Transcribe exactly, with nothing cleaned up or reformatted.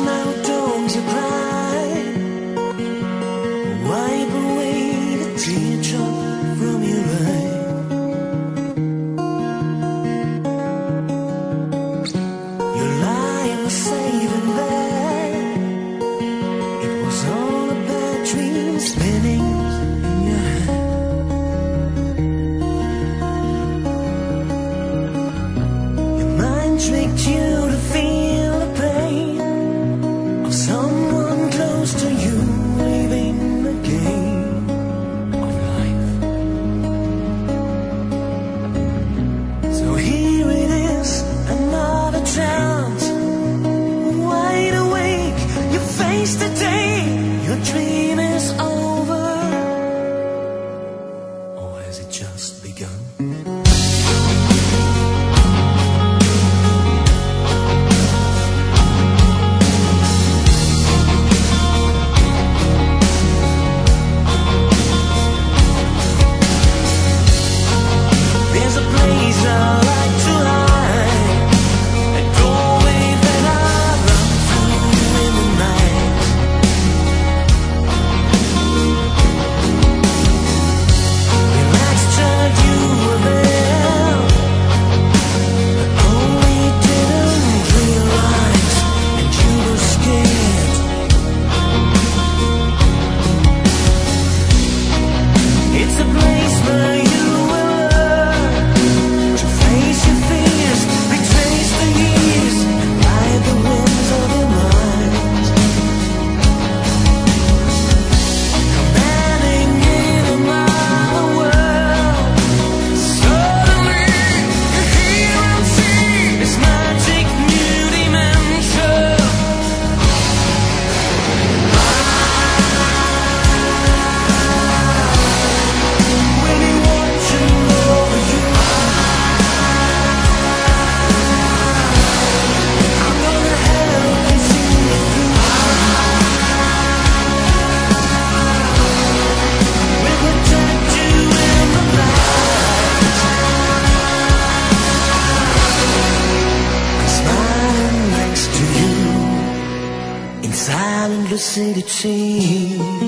now don't you cry. Wipe away the teardrop from your eye. Your lie was safe in bed. It was all a bad dream spinning in your head. Your mind tricked you to feel the pain of someone close to you leaving the game of life. So here it is, another chance. Wide awake, you face the day. Your dream is over, or has it just begun? There's a place I like to hide, a doorway that I run through in the night. Relax, child, you were there, but only didn't realize, and you were scared. It's a place where you will learn to face your fears, retrace the years, and ride the winds of your mind. Commanding in another world, suddenly you hear and see this magic new dimension. We'll be watching over you. I'm gonna help you see it through. We'll protect you in the night. I'm smiling next to you inside Endless City Tea.